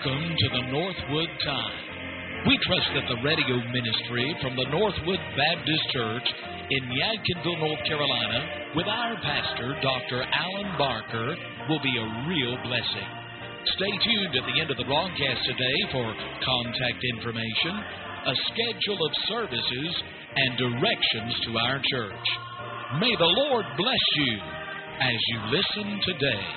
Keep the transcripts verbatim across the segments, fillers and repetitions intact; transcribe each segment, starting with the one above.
Welcome to the Northwood Time. We trust that the radio ministry from the Northwood Baptist Church in Yadkinville, North Carolina, with our pastor, Doctor Alan Barker, will be a real blessing. Stay tuned at the end of the broadcast today for contact information, a schedule of services, and directions to our church. May the Lord bless you as you listen today.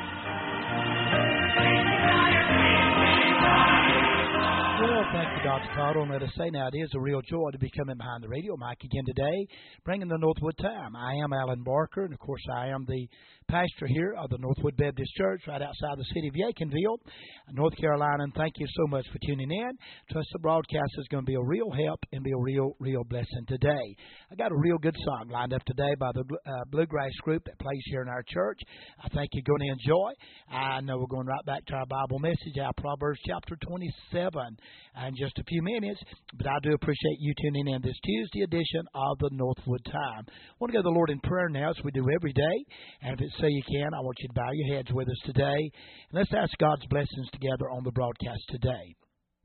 Well, thank you, Doctor Cottle. And let us say now, it is a real joy to be coming behind the radio mic again today, bringing the Northwood Time. I am Alan Barker, and of course, I am the pastor here of the Northwood Baptist Church right outside the city of Yadkinville, North Carolina. And thank you so much for tuning in. Trust the broadcast is going to be a real help and be a real, real blessing today. I got a real good song lined up today by the uh, Bluegrass group that plays here in our church. I think you're going to enjoy. I know we're going right back to our Bible message, our Proverbs chapter twenty-seven, in just a few minutes. But I do appreciate you tuning in this Tuesday edition of the Northwood Time. I want to go to the Lord in prayer now, as we do every day. And if it's so you can, I want you to bow your heads with us today. And let's ask God's blessings together on the broadcast today.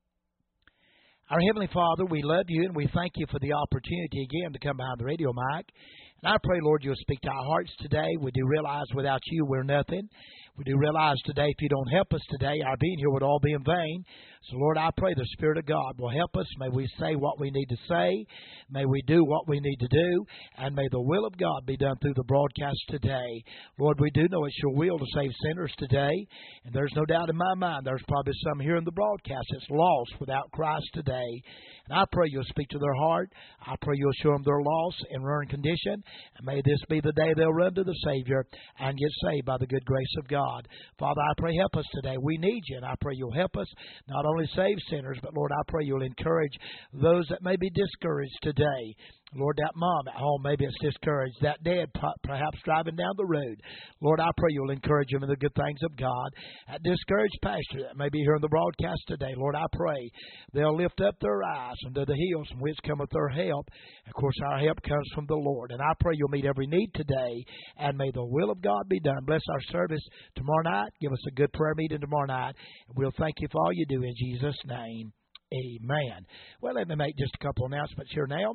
Our Heavenly Father, we love you and we thank you for the opportunity again to come behind the radio mic. And I pray, Lord, you'll speak to our hearts today. We do realize without you we're nothing. We do realize today if you don't help us today, our being here would all be in vain. So, Lord, I pray the Spirit of God will help us. May we say what we need to say. May we do what we need to do. And may the will of God be done through the broadcast today. Lord, we do know it's your will to save sinners today. And there's no doubt in my mind there's probably some here in the broadcast that's lost without Christ today. And I pray you'll speak to their heart. I pray you'll show them their loss and ruined condition. And may this be the day they'll run to the Savior and get saved by the good grace of God. Father, I pray help us today. We need you, and I pray you'll help us not only save sinners, but, Lord, I pray you'll encourage those that may be discouraged today. Lord, that mom at home, maybe it's discouraged. That dad perhaps driving down the road. Lord, I pray you'll encourage them in the good things of God. That discouraged pastor that may be here on the broadcast today, Lord, I pray they'll lift up their eyes unto the hills from which cometh their help. Of course, our help comes from the Lord. And I pray you'll meet every need today, and may the will of God be done. Bless our service tomorrow night. Give us a good prayer meeting tomorrow night. And we'll thank you for all you do in Jesus' name. Amen. Well, let me make just a couple announcements here now.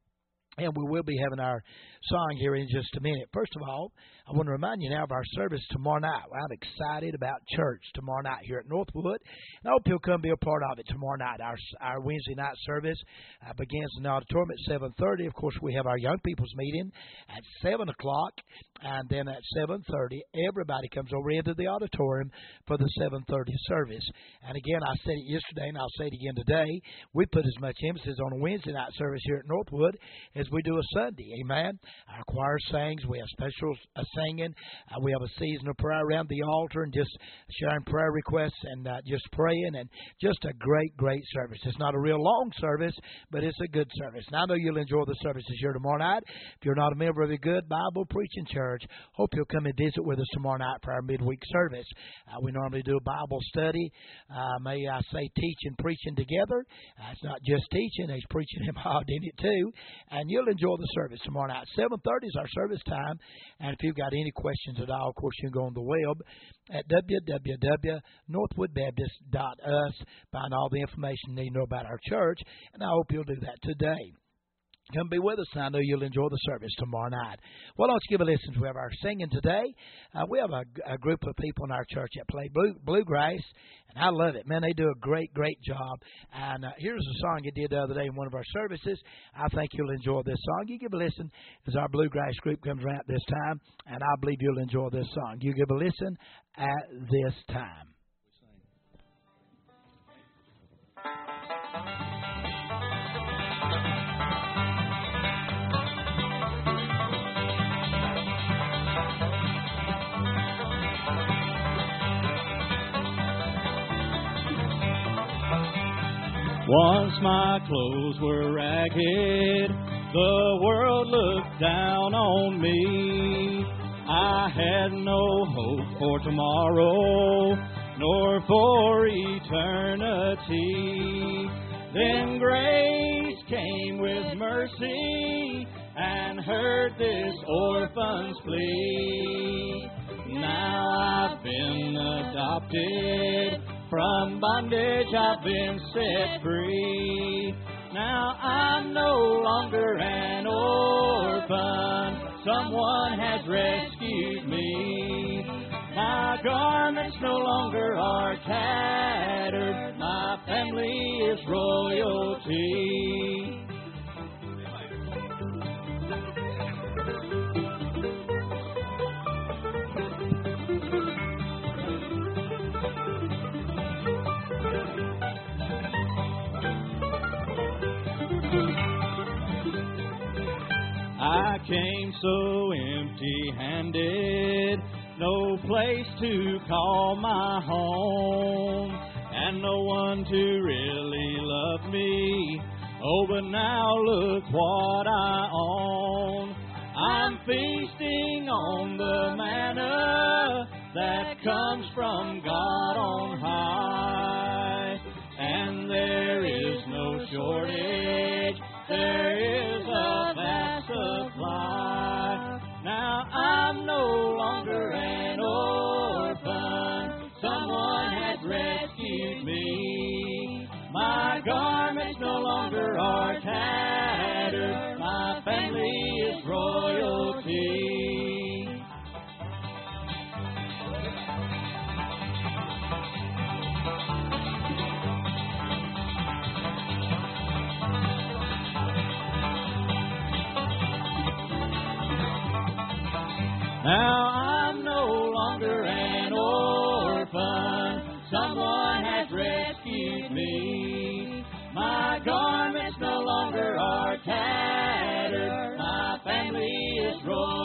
And we will be having our song here in just a minute. First of all, I want to remind you now of our service tomorrow night. I'm excited about church tomorrow night here at Northwood. And I hope you'll come be a part of it tomorrow night. Our our Wednesday night service uh, begins in the auditorium at seven thirty. Of course, we have our young people's meeting at seven o'clock. And then at seven thirty, everybody comes over into the auditorium for the seven thirty service. And again, I said it yesterday, and I'll say it again today. We put as much emphasis on a Wednesday night service here at Northwood as we do a Sunday. Amen. Our choir sings. We have special uh, singing. Uh, we have a season of prayer around the altar and just sharing prayer requests and uh, just praying, and just a great, great service. It's not a real long service, but it's a good service. And I know you'll enjoy the services here tomorrow night. If you're not a member of a good Bible preaching church, hope you'll come and visit with us tomorrow night for our midweek service. Uh, we normally do a Bible study. Uh, may I say teaching, preaching together. Uh, it's not just teaching. There's preaching involved in it too. And you'll enjoy the service tomorrow night. seven thirty is our service time. And if you've got any questions at all, of course, you can go on the web at w w w dot northwood baptist dot u s. Find all the information you need to know about our church. And I hope you'll do that today. Come be with us, and I know you'll enjoy the service tomorrow night. Well, let's give a listen. We have our singing today. Uh, we have a, a group of people in our church that play blue, bluegrass, and I love it. Man, they do a great, great job. And uh, here's a song you did the other day in one of our services. I think you'll enjoy this song. You give a listen as our bluegrass group comes around this time, and I believe you'll enjoy this song. You give a listen at this time. Once my clothes were ragged, the world looked down on me. I had no hope for tomorrow, nor for eternity. Then grace came with mercy and heard this orphan's plea. Now I've been adopted From bondage I've been set free. Now I'm no longer an orphan. Someone has rescued me. My garments no longer are tattered. My family is royalty. I came so empty-handed, no place to call my home, and no one to really love me. Oh, but now look what I own. I'm feasting on the manna that comes from God on high, and there is no shortage. There is a vast supply. Now I'm no longer an orphan. Someone has rescued me. My garments no longer are tattered. My family is royalty. Now I'm no longer an orphan. Someone has rescued me. My garments no longer are tattered. My family is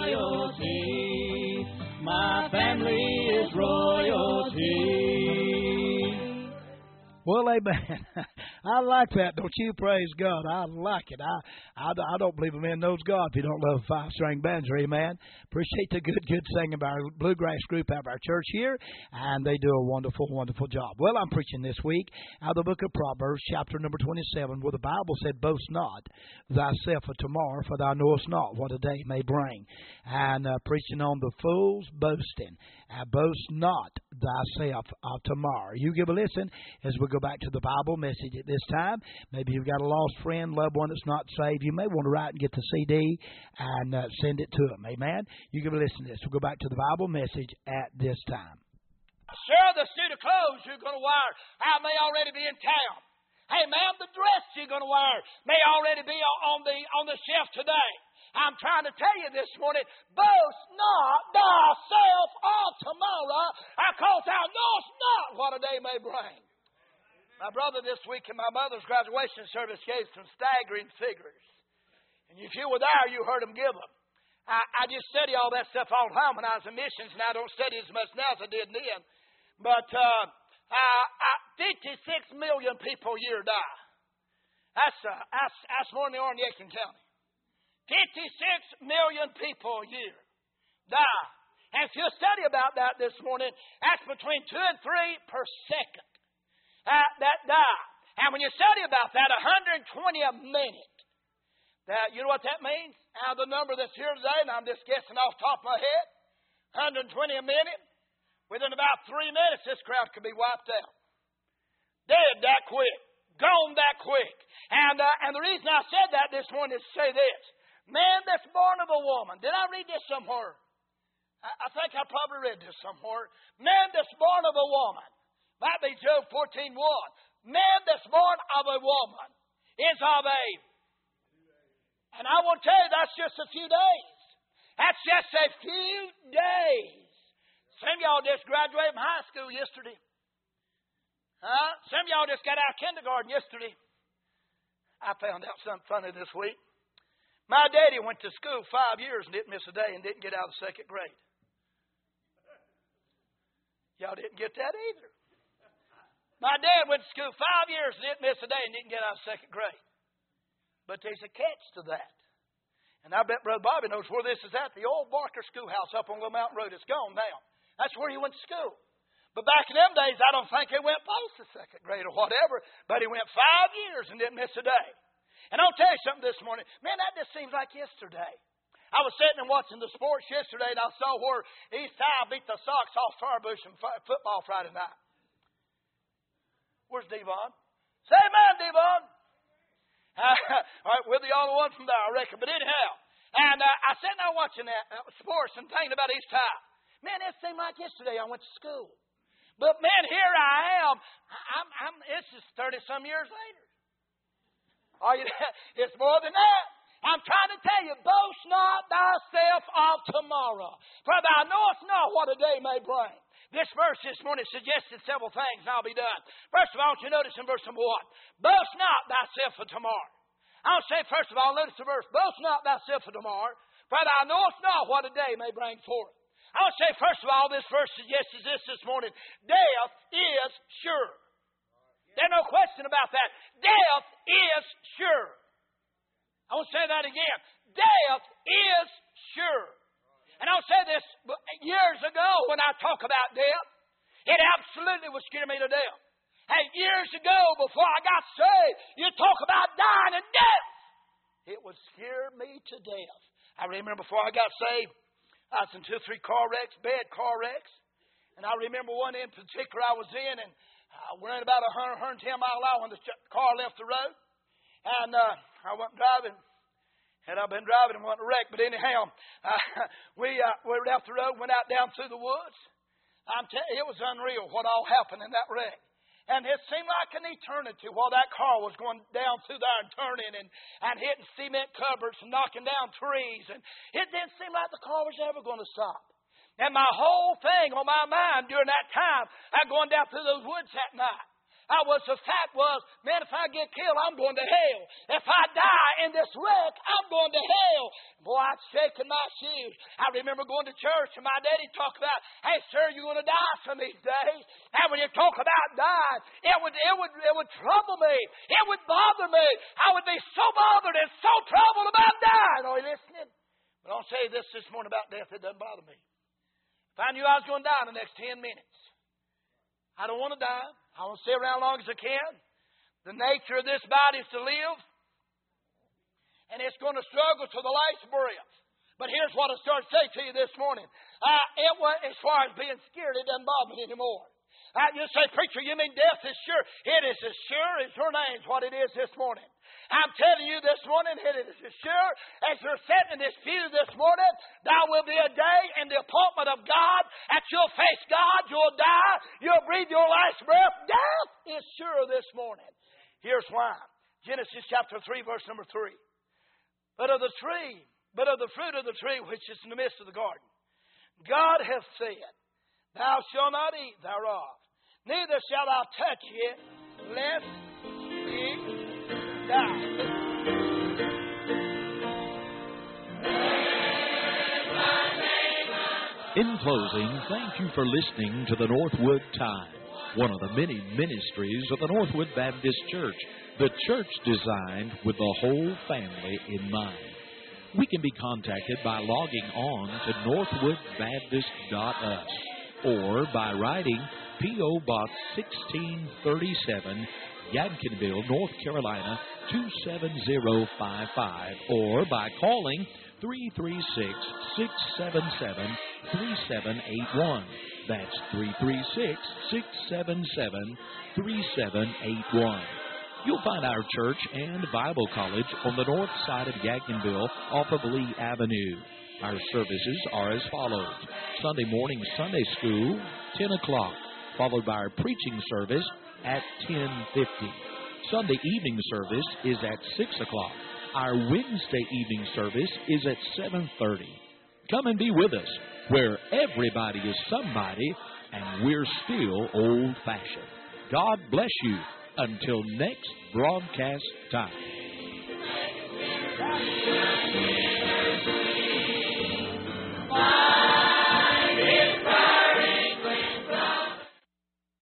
royalty. My family is royalty. Well, amen. I like that. Don't you? Praise God. I like it. I, I, I don't believe a man knows God if he don't love a five-string banjo. Amen. Appreciate the good, good singing by our bluegrass group out of our church here, and they do a wonderful, wonderful job. Well, I'm preaching this week out of the book of Proverbs, chapter number twenty-seven, where the Bible said, "Boast not thyself of tomorrow, for thou knowest not what a day may bring." And uh, preaching on the fool's boasting. Uh, boast not thyself of tomorrow. You give a listen as we go back to the Bible message at this time. Maybe you've got a lost friend, loved one that's not saved. You may want to write and get the C D and uh, send it to them. Amen. You give a listen to this. We'll go back to the Bible message at this time. Sure, the suit of clothes you're going to wear I may already be in town. Hey, ma'am, the dress you're going to wear may already be on the on the shelf today. I'm trying to tell you this morning, boast not thyself of tomorrow, because thou knowest not what a day may bring. My brother this week in my mother's graduation service gave some staggering figures. And if you were there, you heard him give them. I, I just study all that stuff all the time when I was in missions, and I don't study as much now as I did then. But uh, uh, uh, fifty-six million people a year die. That's, uh, that's, that's more than they are in Yankton County. fifty-six million people a year die. And if you study about that this morning, that's between two and three per second uh, that die. And when you study about that, one hundred twenty a minute. That, you know what that means? Now, the number that's here today, and I'm just guessing off the top of my head, one hundred twenty a minute. Within about three minutes, this crowd could be wiped out. Dead that quick. Gone that quick. And, uh, and the reason I said that this morning is to say this. Man that's born of a woman. Did I read this somewhere? I, I think I probably read this somewhere. Man that's born of a woman. Might be Job fourteen one. Man that's born of a woman is of a. And I want to tell you, that's just a few days. That's just a few days. Some of y'all just graduated from high school yesterday. Huh? Some of y'all just got out of kindergarten yesterday. I found out something funny this week. My daddy went to school five years and didn't miss a day and didn't get out of second grade. Y'all didn't get that either. My dad went to school five years and didn't miss a day and didn't get out of second grade. But there's a catch to that. And I bet Brother Bobby knows where this is at. The old Barker Schoolhouse up on Little Mountain Road. It's gone now. That's where he went to school. But back in them days, I don't think he went past the second grade or whatever. But he went five years and didn't miss a day. And I'll tell you something this morning. Man, that just seems like yesterday. I was sitting and watching the sports yesterday, and I saw where East High beat the socks off Starbush in football Friday night. Where's Devon? Say amen, Devon. Uh, all right, we're the only one from there, I reckon. But anyhow, and uh, I sat there watching that uh, sports and thinking about East High. Man, it seemed like yesterday I went to school. But man, here I am. I'm, I'm, it's just thirty-some years later. Are you? It's more than that. I'm trying to tell you, boast not thyself of tomorrow, for thou knowest not what a day may bring. This verse this morning suggested several things, and I'll be done. First of all, I want you to notice in verse number one, boast not thyself for tomorrow. I'll say, first of all, notice the verse, boast not thyself for tomorrow, for thou knowest not what a day may bring forth. I'll say, first of all, this verse suggests this this morning, death is sure. There's no question about that. Death is sure. I want to say that again. Death is sure. And I'll say this, years ago when I talk about death, it absolutely would scare me to death. Hey, years ago before I got saved, you talk about dying and death. It would scare me to death. I remember before I got saved, I was in two or three car wrecks, bad car wrecks. And I remember one in particular I was in, and uh, we're in about one hundred, one hundred ten mile an hour when the car left the road. And uh, I went driving. And I've been driving and wanting to wreck. But anyhow, uh, we uh, we were off the road, went out down through the woods. I'm t- it was unreal what all happened in that wreck. And it seemed like an eternity while that car was going down through there and turning and, and hitting cement cupboards and knocking down trees. And it didn't seem like the car was ever going to stop. And my whole thing on my mind during that time, I going down through those woods that night. I was, the fact was, man, if I get killed, I'm going to hell. If I die in this wreck, I'm going to hell. Boy, I'm shaking my shoes. I remember going to church, and my daddy talked about, hey, sir, you're going to die some of these days. And when you talk about dying, it would, it would, it would trouble me. It would bother me. I would be so bothered and so troubled about dying. Are you listening? But I'll say this this morning about death. It doesn't bother me. If I knew I was going to die in the next ten minutes, I don't want to die. I want to stay around as long as I can. The nature of this body is to live. And it's going to struggle to the last breath. But here's what I started to say to you this morning. Uh, it was, as far as being scared, it doesn't bother me anymore. Uh, you say, preacher, you mean death is sure? It is as sure as your name's what it is this morning. I'm telling you this morning, it is as sure as you're sitting in this pew this morning, there will be a day in the appointment of God that you'll face God, you'll die, you'll breathe your last breath. Death is sure this morning. Here's why. Genesis chapter three, verse number three. But of the tree, but of the fruit of the tree which is in the midst of the garden, God hath said, thou shalt not eat thereof, neither shalt thou touch it, lest it die. In closing, thank you for listening to the Northwood Time, one of the many ministries of the Northwood Baptist Church, the church designed with the whole family in mind. We can be contacted by logging on to northwood baptist dot u s or by writing P O. Box sixteen thirty-seven, Yadkinville, North Carolina, two seven zero five five, or by calling three three six, six seven seven, three seven eight one. That's three three six, six seven seven, three seven eight one. You'll find our church and Bible college on the north side of Yadkinville off of Lee Avenue. Our services are as follows. Sunday morning Sunday school, ten o'clock, followed by our preaching service at ten fifty. Sunday evening service is at six o'clock. Our Wednesday evening service is at seven thirty. Come and be with us, where everybody is somebody and we're still old-fashioned. God bless you until next broadcast time.